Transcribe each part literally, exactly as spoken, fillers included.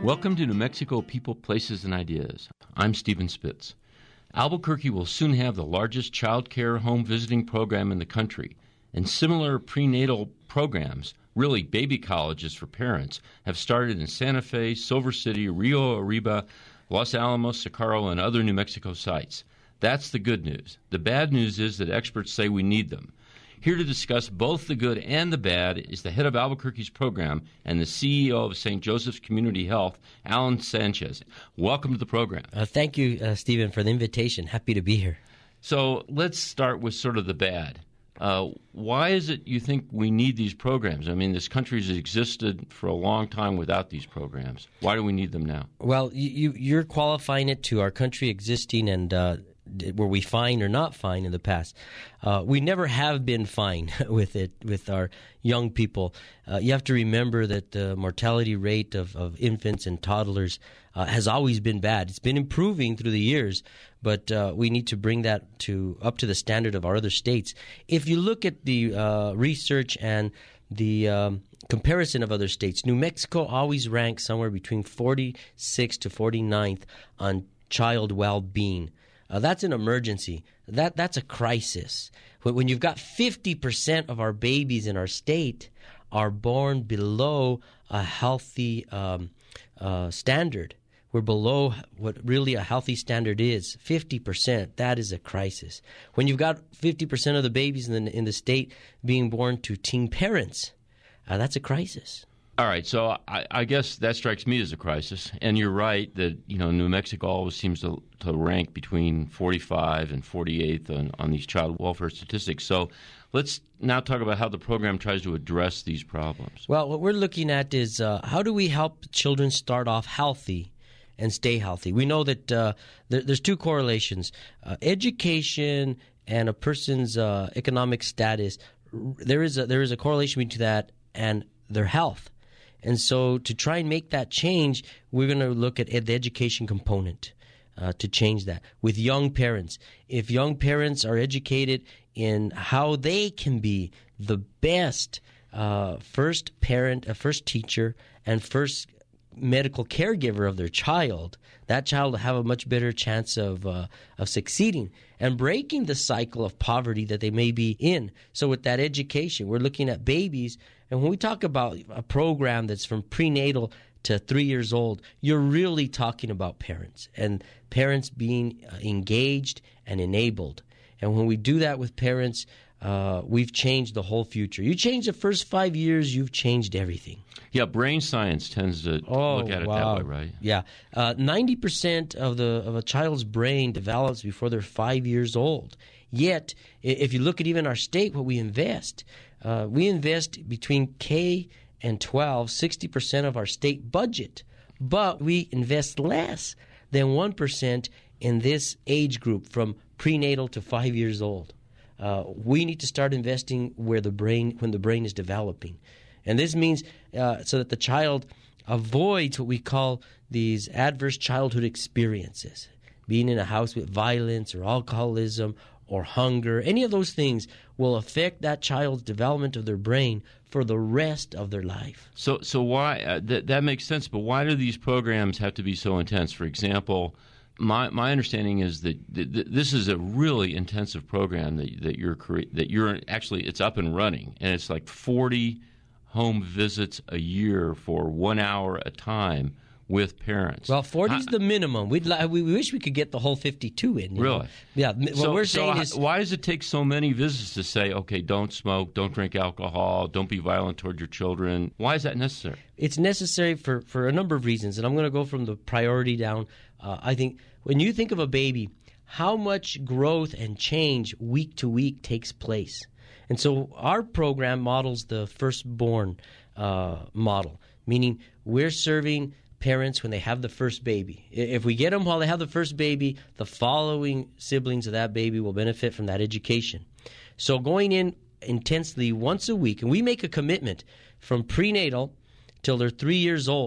Welcome to New Mexico People, Places, and Ideas. I'm Stephen Spitz. Albuquerque will soon have the largest child care home visiting program in the country, and similar prenatal programs, really baby colleges for parents, have started in Santa Fe, Silver City, Rio Arriba, Los Alamos, Socorro, and other New Mexico sites. That's the good news. The bad news is that experts say we need them. Here to discuss both the good and the bad is the head of Albuquerque's program and the C E O of Saint Joseph's Community Health, Alan Sanchez. Welcome to the program. Uh, thank you, uh, Stephen, for the invitation. Happy to be here. So let's start with sort of the bad. Uh, why is it you think we need these programs? I mean, this country has existed for a long time without these programs. Why do we need them now? Well, you, you're qualifying it to our country existing and uh, were we fine or not fine in the past. Uh, we never have been fine with it, with our young people. Uh, you have to remember that the mortality rate of, of infants and toddlers uh, has always been bad. It's been improving through the years, but uh, we need to bring that to up to the standard of our other states. If you look at the uh, research and the um, comparison of other states, New Mexico always ranks somewhere between forty-sixth to forty-ninth on child well-being. Uh, that's an emergency. That That's a crisis. When, when you've got fifty percent of our babies in our state are born below a healthy um, uh, standard. We're below what really a healthy standard is. fifty percent, that is a crisis. When you've got fifty percent of the babies in the, in the state being born to teen parents, uh, that's a crisis. All right, so I, I guess that strikes me as a crisis, and you're right that you know New Mexico always seems to, to rank between forty-five and forty-eighth on, on these child welfare statistics. So let's now talk about how the program tries to address these problems. Well, what we're looking at is uh, how do we help children start off healthy and stay healthy? We know that uh, there, there's two correlations, uh, education and a person's uh, economic status. There is a, there is a correlation between that and their health. And so to try and make that change, we're going to look at the education component uh, to change that with young parents. If young parents are educated in how they can be the best uh, first parent, uh, first teacher, and first medical caregiver of their child, that child will have a much better chance of uh, of succeeding and breaking the cycle of poverty that they may be in. So with that education, we're looking at babies. And when we talk about a program that's from prenatal to three years old, you're really talking about parents and parents being uh, engaged and enabled. And when we do that with parents, uh, we've changed the whole future. You change the first five years, you've changed everything. Yeah, brain science tends to oh, look at it wow. that way, right? Yeah. Uh, ninety percent of the of a child's brain develops before they're five years old. Yet, if you look at even our state, what we invest, uh, we invest between K and twelve, sixty percent of our state budget. But we invest less than one percent in this age group from prenatal to five years old. Uh, we need to start investing where the brain, when the brain is developing. And this means uh, so that the child avoids what we call these adverse childhood experiences, being in a house with violence or alcoholism or hunger. Any of those things will affect that child's development of their brain for the rest of their life. So, so why uh, that that makes sense? But why do these programs have to be so intense? For example, my my understanding is that th- th- this is a really intensive program that that you're cre- that you're actually it's up and running, and it's like forty home visits a year for one hour a time with parents. Well, forty is the minimum. We'd li- we wish we could get the whole fifty-two in. Really? Know? Yeah. What so, we're so saying h- is, why does it take so many visits to say, okay, don't smoke, don't drink alcohol, don't be violent toward your children? Why is that necessary? It's necessary for, for a number of reasons, and I'm going to go from the priority down. Uh, I think when you think of a baby, how much growth and change week to week takes place. And so our program models the firstborn uh, model, meaning we're serving parents when they have the first baby. If we get them while they have the first baby, the following siblings of that baby will benefit from that education. So going in intensely once a week, and we make a commitment from prenatal till they're three years old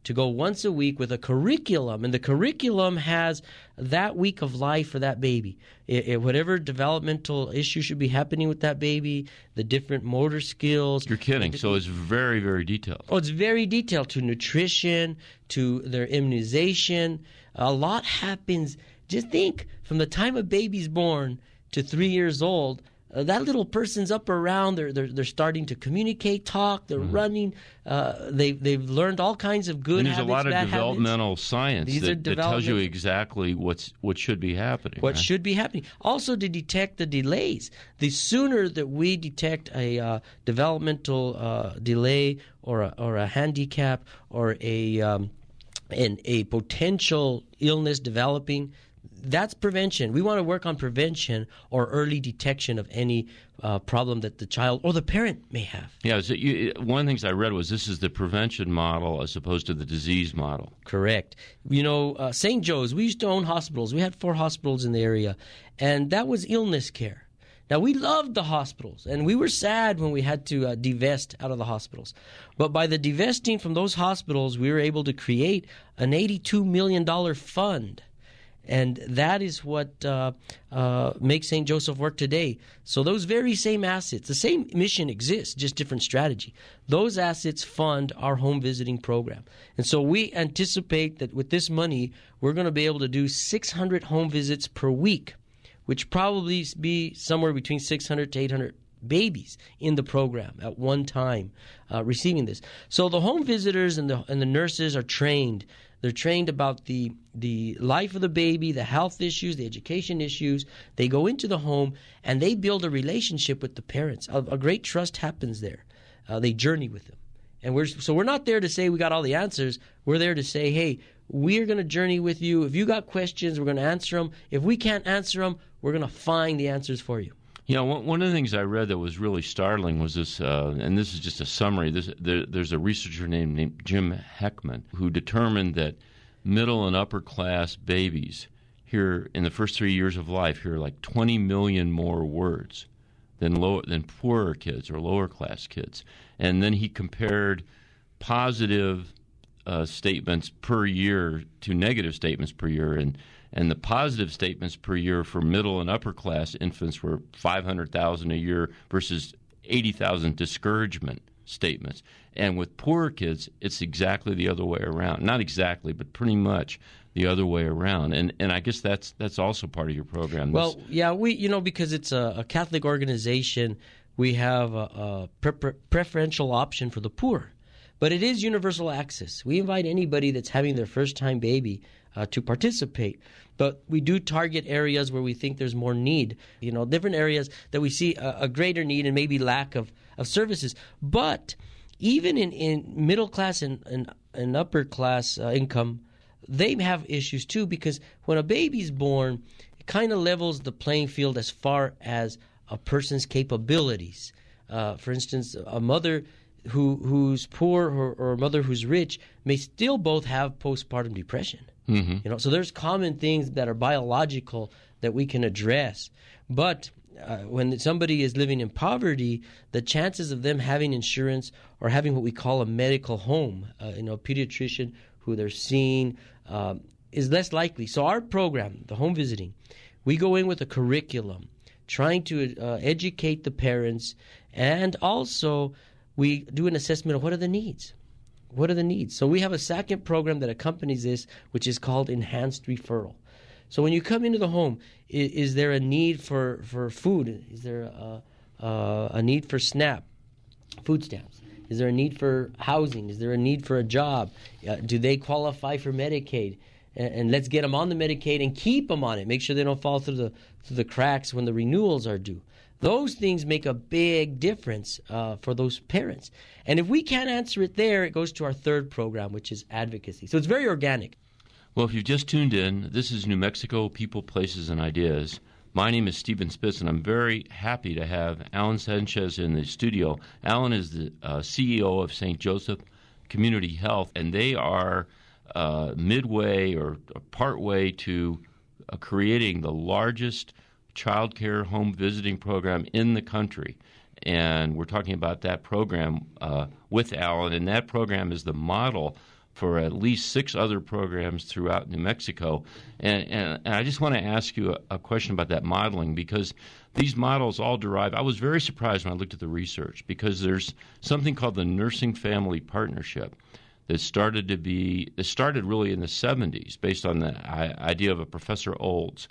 to go once a week with a curriculum, and the curriculum has that week of life for that baby. It, it, whatever developmental issue should be happening with that baby, the different motor skills. You're kidding. So it's very, very detailed. Oh, it's very detailed to nutrition, to their immunization. A lot happens. Just think, from the time a baby's born to three years old, Uh, that little person's up around. They're they're, they're starting to communicate, talk. They're mm-hmm. running. Uh, they they've learned all kinds of good and there's habits, a lot of bad developmental habits. science These that, are that development- tells you exactly what's what should be happening. What right? should be happening. Also, to detect the delays. The sooner that we detect a uh, developmental uh, delay or a, or a handicap or a um, and a potential illness developing, that's prevention. We want to work on prevention or early detection of any uh, problem that the child or the parent may have. Yeah, so you, one of the things I read was this is the prevention model as opposed to the disease model. Correct. You know, uh, Saint Joe's, we used to own hospitals. We had four hospitals in the area, and that was illness care. Now, we loved the hospitals, and we were sad when we had to uh, divest out of the hospitals. But by the divesting from those hospitals, we were able to create an eighty-two million dollars fund. And that is what uh, uh, makes Saint Joseph work today. So those very same assets, the same mission exists, just different strategy. Those assets fund our home visiting program. And so we anticipate that with this money, we're going to be able to do six hundred home visits per week, which probably be somewhere between six hundred to eight hundred babies in the program at one time uh, receiving this. So the home visitors and the and the nurses are trained. They're trained about the the life of the baby, the health issues, the education issues. They go into the home and they build a relationship with the parents. A, a great trust happens there. Uh, they journey with them. And we're so we're not there to say we got all the answers. We're there to say, hey, we're going to journey with you. If you got questions, we're going to answer them. If we can't answer them, we're going to find the answers for you. You know, one of the things I read that was really startling was this, uh, and this is just a summary. This, there, there's a researcher named, named Jim Heckman who determined that middle and upper class babies hear in the first three years of life hear like twenty million more words than lower than poorer kids or lower class kids. And then he compared positive uh, statements per year to negative statements per year, and And the positive statements per year for middle and upper class infants were five hundred thousand a year versus eighty thousand discouragement statements. And with poorer kids, it's exactly the other way around. Not exactly, but pretty much the other way around. And and I guess that's that's also part of your program. Well, yeah, we you know because it's a, a Catholic organization, we have a, a pre- preferential option for the poor, but it is universal access. We invite anybody that's having their first time baby Uh, to participate. But we do target areas where we think there's more need, you know, different areas that we see a, a greater need and maybe lack of, of services. But even in, in middle class and, and, and upper class uh, income, they have issues too, because when a baby's born, it kind of levels the playing field as far as a person's capabilities. Uh, for instance, a mother who who's poor or, or a mother who's rich may still both have postpartum depression. Mm-hmm. You know, so there's common things that are biological that we can address. But uh, when somebody is living in poverty, the chances of them having insurance or having what we call a medical home, uh, you know, a pediatrician who they're seeing, um, is less likely. So our program, the home visiting, we go in with a curriculum, trying to uh, educate the parents, and also we do an assessment of what are the needs. What are the needs? So we have a second program that accompanies this, which is called Enhanced Referral. So when you come into the home, is, is there a need for, for food? Is there a, a, a need for SNAP, food stamps? Is there a need for housing? Is there a need for a job? Uh, do they qualify for Medicaid? And, and let's get them on the Medicaid and keep them on it. Make sure they don't fall through the through the cracks when the renewals are due. Those things make a big difference uh, for those parents. And if we can't answer it there, it goes to our third program, which is advocacy. So it's very organic. Well, if you've just tuned in, this is New Mexico People, Places, and Ideas. My name is Stephen Spitz, and I'm very happy to have Alan Sanchez in the studio. Alan is the uh, C E O of Saint Joseph Community Health, and they are uh, midway or partway to uh, creating the largest child care home visiting program in the country. And we're talking about that program uh, with Alan, and that program is the model for at least six other programs throughout New Mexico. And, and, and I just want to ask you a, a question about that modeling, because these models all derive. I was very surprised when I looked at the research, because there's something called the Nursing Family Partnership that started to be, it started really in the seventies based on the idea of a Professor Olds.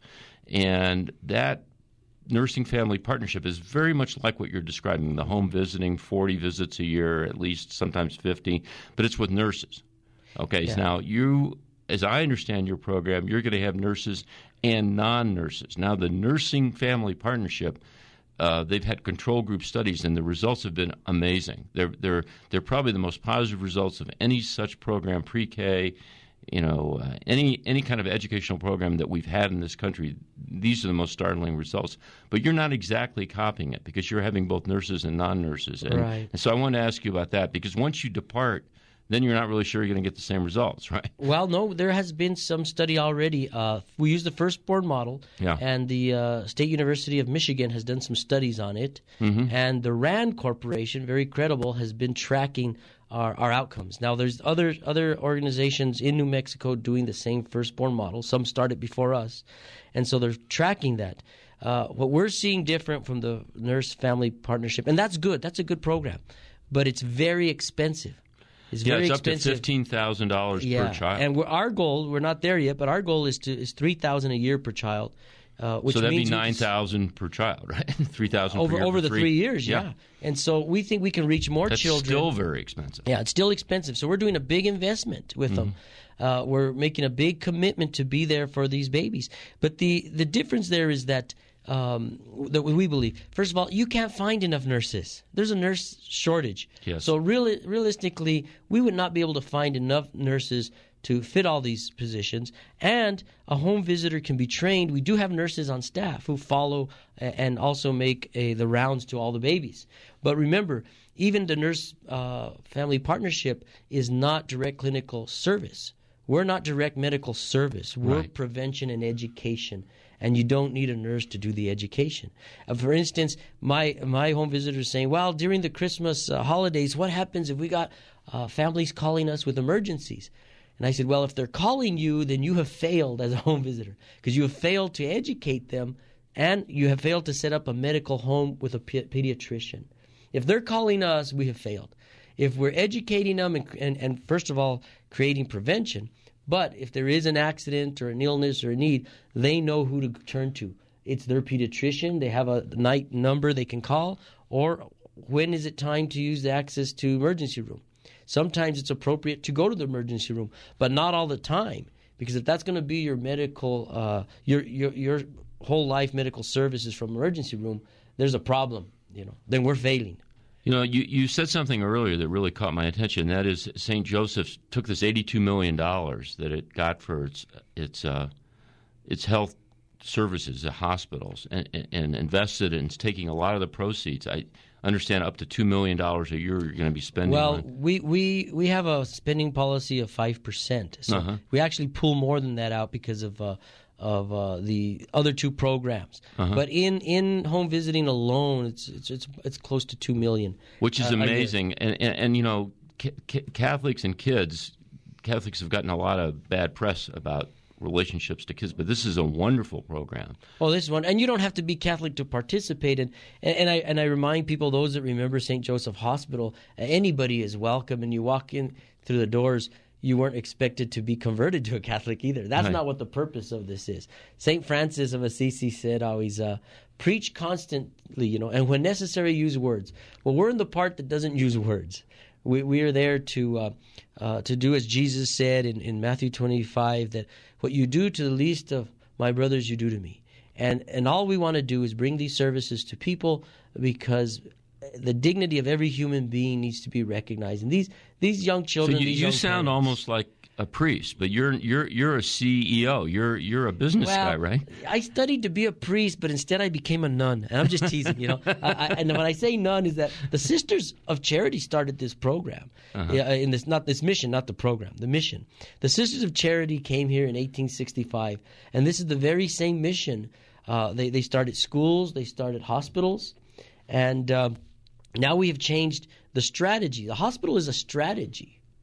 And that Nursing Family Partnership is very much like what you're describing, the home visiting, forty visits a year, at least, sometimes fifty, but it's with nurses. Okay, yeah. So now you, as I understand your program, you're going to have nurses and non-nurses. Now, the Nursing Family Partnership, uh, they've had control group studies, and the results have been amazing. They're they're they're probably the most positive results of any such program, pre-K, you know, uh, any any kind of educational program that we've had in this country. These are the most startling results. But you're not exactly copying it, because you're having both nurses and non-nurses. And, right. and so I want to ask you about that, because once you depart, then you're not really sure you're going to get the same results, right? Well, no, there has been some study already. Uh, we use the firstborn model, yeah. and the uh, State University of Michigan has done some studies on it. Mm-hmm. And the RAND Corporation, very credible, has been tracking our, our outcomes. Now, there's other other organizations in New Mexico doing the same firstborn model. Some started before us, and so they're tracking that. Uh, what we're seeing different from the Nurse Family Partnership, and that's good. That's a good program, but it's very expensive. It's yeah, very it's expensive. up to fifteen thousand dollars yeah. per child. And we're, our goal, we're not there yet, but our goal is to is three thousand dollars a year per child. Uh, which so that'd means be nine thousand dollars per child, right? three thousand dollars over per year over for the three years, yeah. yeah. And so we think we can reach more That's children. That's still very expensive. Yeah, it's still expensive. So we're doing a big investment with mm-hmm. them. Uh, we're making a big commitment to be there for these babies. But the, the difference there is that um, that we believe, first of all, you can't find enough nurses. There's a nurse shortage. Yes. So really, realistically, we would not be able to find enough nurses to fit all these positions, and a home visitor can be trained. We do have nurses on staff who follow and also make a, the rounds to all the babies. But remember, even the Nurse uh, Family Partnership is not direct clinical service. We're not direct medical service. We're right. prevention and education, and you don't need a nurse to do the education. Uh, for instance, my my home visitor is saying, well, during the Christmas uh, holidays, what happens if we got uh, families calling us with emergencies? And I said, well, if they're calling you, then you have failed as a home visitor, because you have failed to educate them, and you have failed to set up a medical home with a pe- pediatrician. If they're calling us, we have failed. If we're educating them and, and, and, first of all, creating prevention, but if there is an accident or an illness or a need, they know who to turn to. It's their pediatrician. They have a night number they can call, or when is it time to use the access to emergency room. Sometimes it's appropriate to go to the emergency room, but not all the time, because if that's going to be your medical, uh, your your your whole life medical services from emergency room, there's a problem. You know, then we're failing. You know, you, you said something earlier that really caught my attention. That is, Saint Joseph's took this eighty-two million dollars that it got for its its uh, its health services, the hospitals, and, and invested in taking a lot of the proceeds. I understand up to two million dollars a year you're going to be spending well, on. we, we, we have a spending policy of five percent. So uh-huh. we actually pull more than that out because of uh, of uh, the other two programs. Uh-huh. But in, in home visiting alone, it's it's it's, it's close to two million dollars. Which is uh, amazing. And, and, and, you know, ca- ca- Catholics and kids, Catholics have gotten a lot of bad press about relationships to kids, but this is a wonderful program. Oh, this one, and you don't have to be Catholic to participate in. And, and I and I remind people, those that remember Saint Joseph Hospital, anybody is welcome. And you walk in through the doors, you weren't expected to be converted to a Catholic either. That's right. not what the purpose of this is. Saint Francis of Assisi said always, uh, preach constantly, you know, and when necessary, use words. Well, we're in the part that doesn't use words. We we are there to uh, uh, to do as Jesus said in, in Matthew twenty-five, that what you do to the least of my brothers, you do to me. And and all we want to do is bring these services to people, because the dignity of every human being needs to be recognized. And these these young children, so you, these you young sound parents, almost like a priest, but you're you're you're a C E O. You're you're a business well, guy, right? I studied to be a priest, but instead I became a nun. And I'm just teasing, you know. I, I, and when I say nun, is that the Sisters of Charity started this program, uh-huh. uh, in this not this mission, not the program, the mission. The Sisters of Charity came here in eighteen sixty-five, and this is the very same mission. Uh, they they started schools, they started hospitals, and uh, now we have changed the strategy. The hospital is a strategy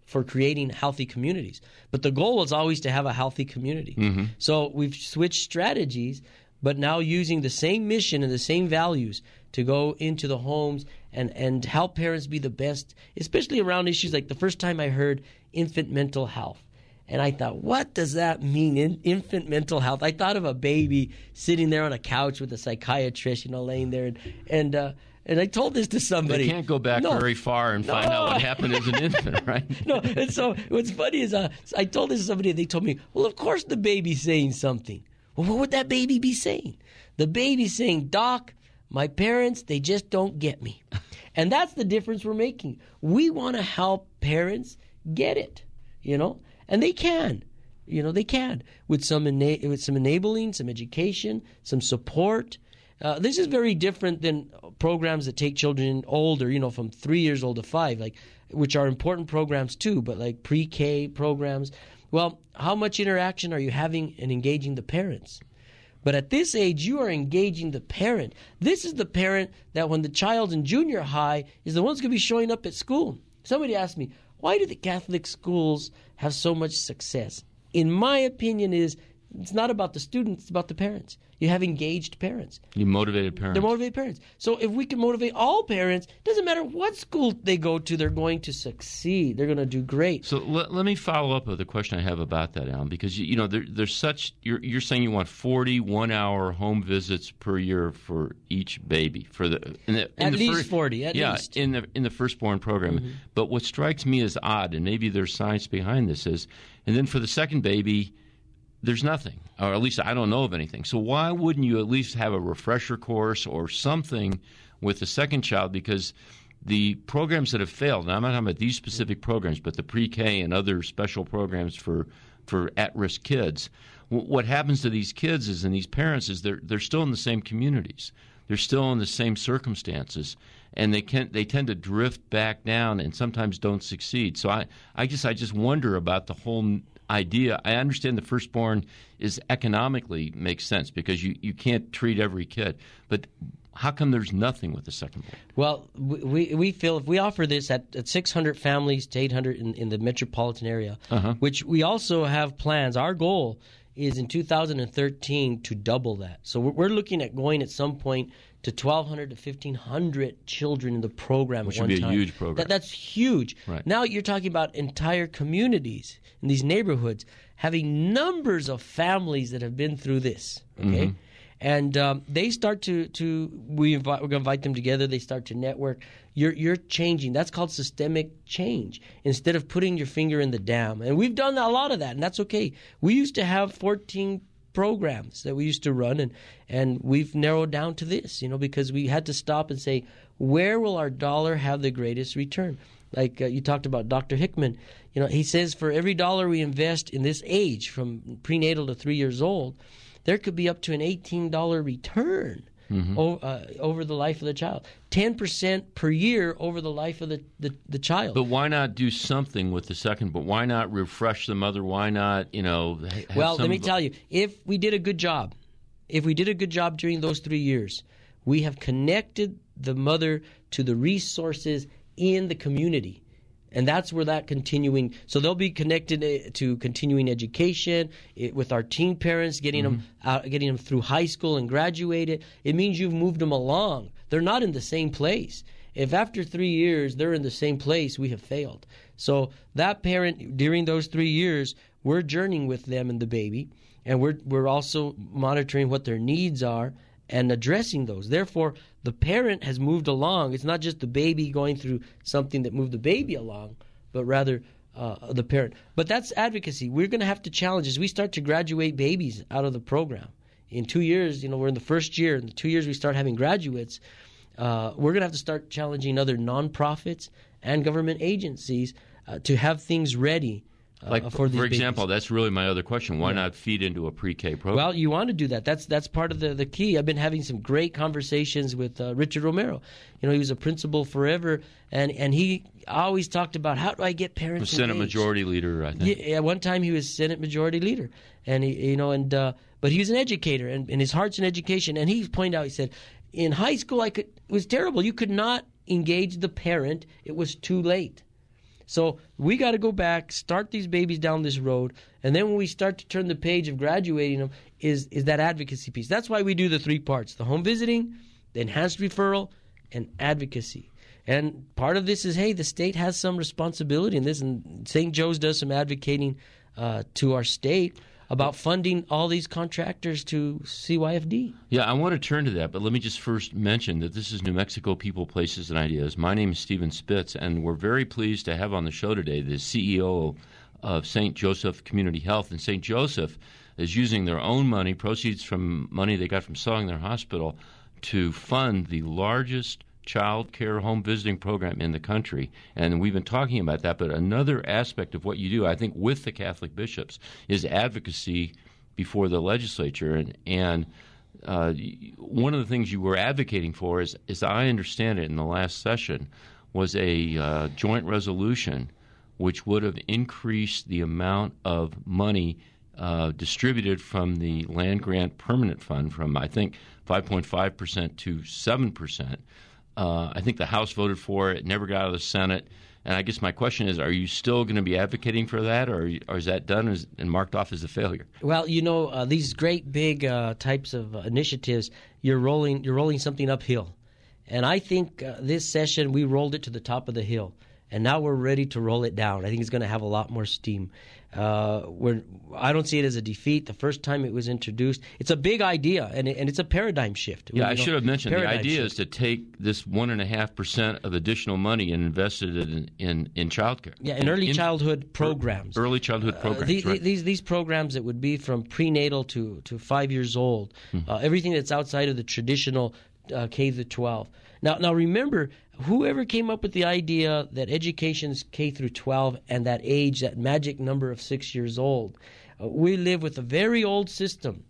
for creating healthy communities. But the goal was always to have a healthy community. Mm-hmm. So we've switched strategies, but now using the same mission and the same values to go into the homes and, and help parents be the best, especially around issues like the first time I heard infant mental health. And I thought, what does that mean, in, infant mental health? I thought of a baby sitting there on a couch with a psychiatrist, you know, laying there. And and, uh, and I told this to somebody. They can't go back no, very far and no. find out what happened as an infant, right? No, and so what's funny is uh, I told this to somebody, and they told me, well, of course the baby's saying something. Well, what would that baby be saying? The baby's saying, Doc, my parents, they just don't get me. And that's the difference we're making. We want to help parents get it, you know? And they can, you know, they can with some ena- with some enabling, some education, some support. Uh, this is very different than programs that take children older, you know, from three years old to five, like which are important programs too, but like pre-K programs. Well, how much interaction are you having and engaging the parents? But at this age, you are engaging the parent. This is the parent that when the child's in junior high is the one that's going to be showing up at school. Somebody asked me, why do the Catholic schools have so much success? In my opinion, is it's not about the students, it's about the parents. You have engaged parents. You motivated parents. They're motivated parents. So if we can motivate all parents, it doesn't matter what school they go to, they're going to succeed. They're going to do great. So let, let me follow up with a question I have about that, Alan, because you, you know there, there's such you're, you're saying you want forty one-hour home visits per year for each baby for the, in the in at the least first, forty. At yeah, least in the in the firstborn program. Mm-hmm. But what strikes me as odd, and maybe there's science behind this, is, and then for the second baby, there's nothing, or at least I don't know of anything. So why wouldn't you at least have a refresher course or something with the second child? Because the programs that have failed, and I'm not talking about these specific programs, but the pre-K and other special programs for for at-risk kids, w- what happens to these kids is, and these parents, is they're they're still in the same communities. They're still in the same circumstances, and they can they tend to drift back down and sometimes don't succeed. So I, I just I just wonder about the whole idea. I understand the firstborn is economically makes sense because you, you can't treat every kid, but how come there's nothing with the second born? Well, we we feel if we offer this at, at six hundred families to eight hundred in, in the metropolitan area, uh-huh. which we also have plans. Our goal is in two thousand thirteen to double that. So we're, we're looking at going at some point to twelve hundred to fifteen hundred children in the program Which at one would be time. a huge program. That, that's huge. Right. Now you're talking about entire communities in these neighborhoods having numbers of families that have been through this. Okay. Mm-hmm. And um, they start to, to we invite, we're going to invite them together. They start to network. You're you're changing. That's called systemic change. Instead of putting your finger in the dam, and we've done a lot of that, and that's okay. We used to have fourteen programs that we used to run, and and we've narrowed down to this, you know, because we had to stop and say, where will our dollar have the greatest return? Like uh, you talked about Doctor Hickman, you know, he says for every dollar we invest in this age, from prenatal to three years old, there could be up to an eighteen dollars return mm-hmm. o- uh, over the life of the child. ten percent per year over the life of the, the, the child. But why not do something with the second? But why not refresh the mother? Why not, you know, have Well, some let me of- tell you, if we did a good job, if we did a good job during those three years, we have connected the mother to the resources in the community. And that's where that continuing, so they'll be connected to continuing education it, with our teen parents, getting mm-hmm. them out, getting them through high school and graduated. It means you've moved them along. They're not in the same place. If after three years they're in the same place, we have failed. So that parent, during those three years, we're journeying with them and the baby, and we're we're also monitoring what their needs are and addressing those. Therefore, the parent has moved along. It's not just the baby going through something that moved the baby along, but rather uh, the parent. But that's advocacy. We're going to have to challenge as we start to graduate babies out of the program. In two years, you know, we're in the first year. In the two years we start having graduates, uh, we're going to have to start challenging other nonprofits and government agencies uh, to have things ready. Uh, like, for, for example, babies. That's really my other question. Why yeah. not feed into a pre-K program? Well, you want to do that. That's that's part of the, the key. I've been having some great conversations with uh, Richard Romero. You know, he was a principal forever, and, and he always talked about how do I get parents Senate engaged? Majority Leader, I think. Yeah, at one time he was Senate Majority Leader, and he, you know, and uh, but he was an educator, and, and his heart's in education. And he pointed out, he said, in high school, I could it was terrible. You could not engage the parent; it was too late. So we got to go back, start these babies down this road, and then when we start to turn the page of graduating them, is is that advocacy piece. That's why we do the three parts: the home visiting, the enhanced referral, and advocacy. And part of this is, hey, the state has some responsibility in this, and Saint Joe's does some advocating uh, to our state about funding all these contractors to C Y F D. Yeah, I want to turn to that, but let me just first mention that this is New Mexico People, Places, and Ideas. My name is Stephen Spitz, and we're very pleased to have on the show today the C E O of Saint Joseph Community Health. And Saint Joseph is using their own money, proceeds from money they got from selling their hospital, to fund the largest child care home visiting program in the country. And we've been talking about that, but another aspect of what you do, I think, with the Catholic bishops is advocacy before the legislature. And, and uh, one of the things you were advocating for, is, as I understand it in the last session, was a uh, joint resolution which would have increased the amount of money uh, distributed from the Land Grant Permanent Fund from, I think, five point five percent to seven percent. Uh, I think the House voted for it. It never got out of the Senate. And I guess my question is, are you still going to be advocating for that, or, or is that done as, and marked off as a failure? Well, you know, uh, these great big uh, types of uh, initiatives, you're rolling you're rolling something uphill. And I think uh, this session we rolled it to the top of the hill. And now we're ready to roll it down. I think it's going to have a lot more steam. Uh, we're, I don't see it as a defeat. The first time it was introduced, it's a big idea, and, it, and it's a paradigm shift. Yeah, you I know, should have mentioned the idea shift. is to take this one and a half percent of additional money and invest it in in, in child care. Yeah, in early in, childhood programs. Early childhood programs. Uh, these, right. these these programs that would be from prenatal to to five years old. Mm-hmm. Uh, everything that's outside of the traditional uh, K through twelve. Now, now remember, whoever came up with the idea that education's K through twelve and that age, that magic number of six years old, uh, we live with a very old system,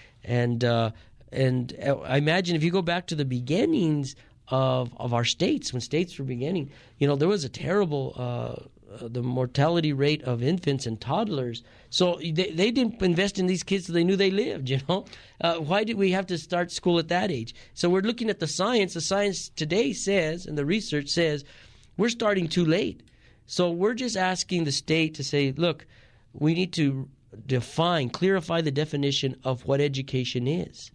and uh, and I imagine if you go back to the beginnings of of our states, when states were beginning, you know, there was a terrible uh, uh, the mortality rate of infants and toddlers. So they, they didn't invest in these kids so they knew they lived, you know. Uh, why did we have to start school at that age? So we're looking at the science. The science today says, and the research says, we're starting too late. So we're just asking the state to say, look, we need to define, clarify the definition of what education is,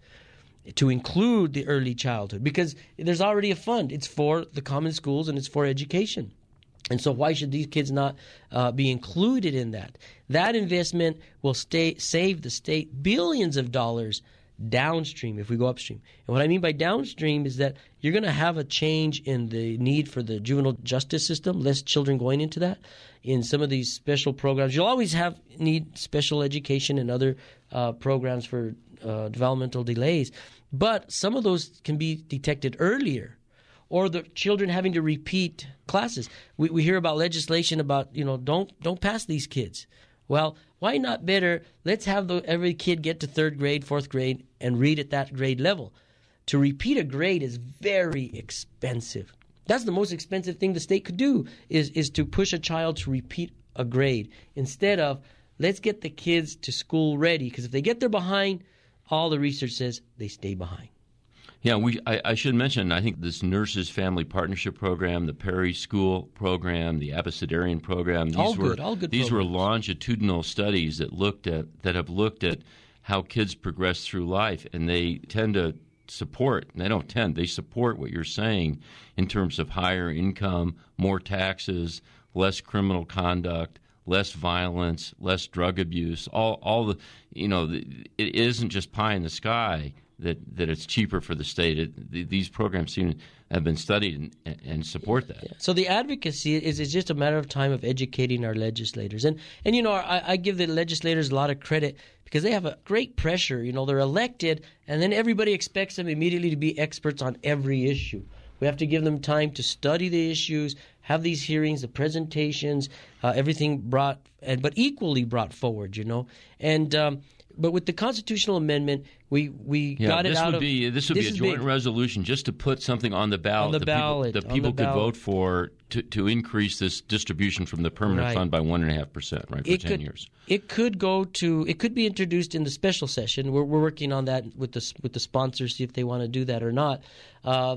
to include the early childhood, because there's already a fund. It's for the common schools and it's for education. And so why should these kids not uh, be included in that? That investment will stay, save the state billions of dollars downstream if we go upstream. And what I mean by downstream is that you're going to have a change in the need for the juvenile justice system, less children going into that. In some of these special programs, you'll always have need special education and other uh, programs for uh, developmental delays. But some of those can be detected earlier. Or the children having to repeat classes. We we hear about legislation about, you know, don't don't pass these kids. Well, why not better, let's have the, every kid get to third grade, fourth grade, and read at that grade level. To repeat a grade is very expensive. That's the most expensive thing the state could do, is, is to push a child to repeat a grade. Instead of, let's get the kids to school ready, because if they get there behind, all the research says they stay behind. Yeah, we. I, I should mention, I think this Nurses Family Partnership Program, the Perry School Program, the Abecedarian Program, these all were good, all good these programs. were longitudinal studies that looked at that have looked at how kids progress through life, and they tend to support. They don't tend. They support what you're saying in terms of higher income, more taxes, less criminal conduct, less violence, less drug abuse. All all the you know, the, it isn't just pie in the sky that, that it's cheaper for the state. It, the, these programs seem to have been studied and, and support that. Yeah. So the advocacy is, is just a matter of time of educating our legislators. And, and you know, I, I give the legislators a lot of credit because they have a great pressure. You know, they're elected, and then everybody expects them immediately to be experts on every issue. We have to give them time to study the issues, have these hearings, the presentations, uh, everything brought, and but equally brought forward, you know. And um, but with the constitutional amendment, we we yeah, got it this out would of be this would this be a is joint big. resolution just to put something on the ballot on the that ballot people, that on people the could ballot. vote for to, to increase this distribution from the permanent Right. fund by one and a half percent, right, for it ten could, years. It could go to. It could be introduced in the special session. We're we're working on that with the with the sponsors, see if they want to do that or not. Uh,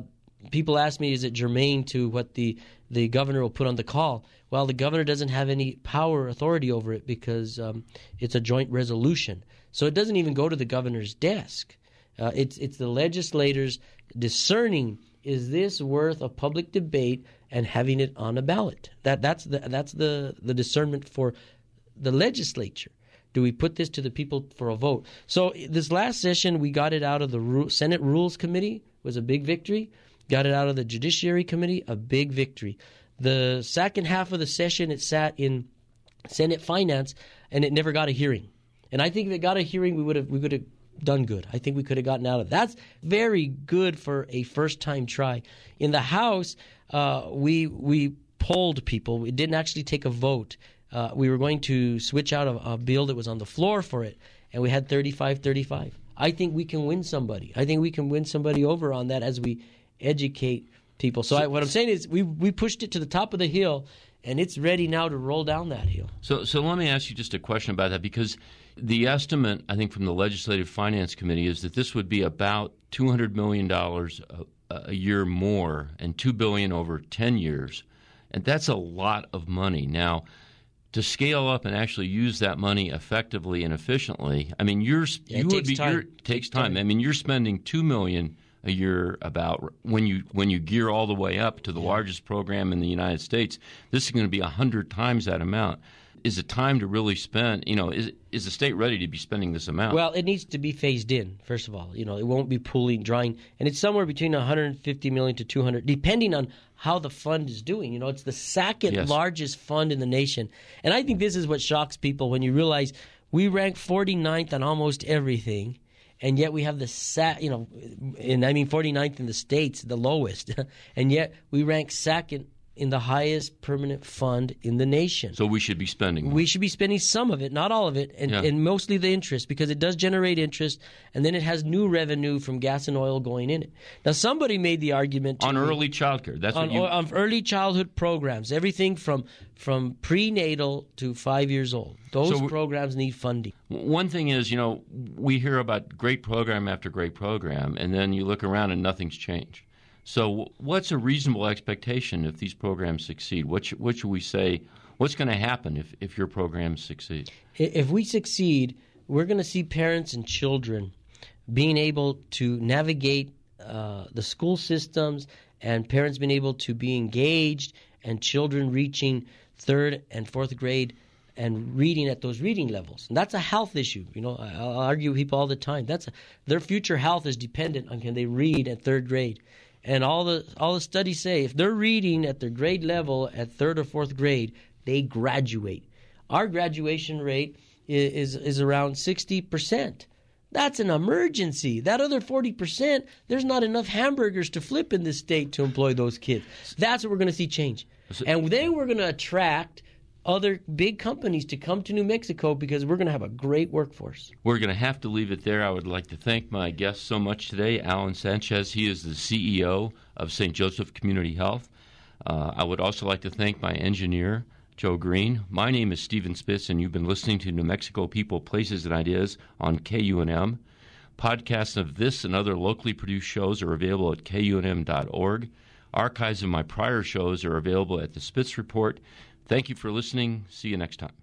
people ask me, is it germane to what the, the governor will put on the call? Well, the governor doesn't have any power or authority over it because um, it's a joint resolution. So it doesn't even go to the governor's desk. Uh, it's it's the legislators discerning, is this worth a public debate and having it on a ballot? That that's the that's the, the discernment for the legislature. Do we put this to the people for a vote? So this last session, we got it out of the Senate Rules Committee, was a big victory. Got it out of the Judiciary Committee, a big victory. The second half of the session, it sat in Senate Finance, and it never got a hearing. And I think if it got a hearing, we would have we would have done good. I think we could have gotten out of it. That's very good for a first-time try. In the House, uh, we we polled people. We didn't actually take a vote. Uh, we were going to switch out a, a bill that was on the floor for it, and we had thirty-five thirty-five. I think we can win somebody. I think we can win somebody over on that as we educate people. So, so I, what I'm saying is we we pushed it to the top of the hill, and it's ready now to roll down that hill. So, so let me ask you just a question about that, because the estimate, I think, from the Legislative Finance Committee is that this would be about two hundred million dollars a, a year more, and two billion dollars over ten years, and that's a lot of money. Now, to scale up and actually use that money effectively and efficiently, I mean, you're yeah, you it would takes be time. You're, it takes time. I mean, you're spending two million dollars a year about when you when you gear all the way up to the yeah. largest program in the United States. This is going to be a hundred times that amount. Is it time to really spend? You know, is is the state ready to be spending this amount? Well, it needs to be phased in. First of all, you know, it won't be pooling, drawing, and it's somewhere between one hundred fifty million to two hundred, depending on how the fund is doing. You know, it's the second yes. largest fund in the nation, and I think this is what shocks people when you realize we rank forty-ninth on almost everything. And yet we have the, sa- you know, and I mean forty-ninth in the states, the lowest. And yet we rank second in the highest permanent fund in the nation. So we should be spending more. We should be spending some of it, not all of it, and, yeah. and mostly the interest, because it does generate interest, and then it has new revenue from gas and oil going in it. Now, somebody made the argument on me, early child care. That's on, what you... on early childhood programs, everything from from prenatal to five years old. Those so programs need funding. One thing is, you know, we hear about great program after great program, and then you look around and nothing's changed. So what's a reasonable expectation if these programs succeed? What should, what should we say? What's going to happen if, if your programs succeed? If we succeed, we're going to see parents and children being able to navigate uh, the school systems, and parents being able to be engaged, and children reaching third and fourth grade and reading at those reading levels. And that's a health issue. You know, I'll argue with people all the time. That's a, their future health is dependent on can they read at third grade. And all the all the studies say if they're reading at their grade level at third or fourth grade, they graduate. Our graduation rate is is, is around sixty percent. That's an emergency. That other forty percent, there's not enough hamburgers to flip in this state to employ those kids. That's what we're going to see change. And then we're going to attract other big companies to come to New Mexico because we're going to have a great workforce. We're going to have to leave it there. I would like to thank my guest so much today, Alan Sanchez. He is the C E O of Saint Joseph Community Health. Uh, I would also like to thank my engineer, Joe Green. My name is Stephen Spitz, and you've been listening to New Mexico People, Places, and Ideas on K U N M. Podcasts of this and other locally produced shows are available at K U N M dot org. Archives of my prior shows are available at the Spitz Report. Thank you for listening. See you next time.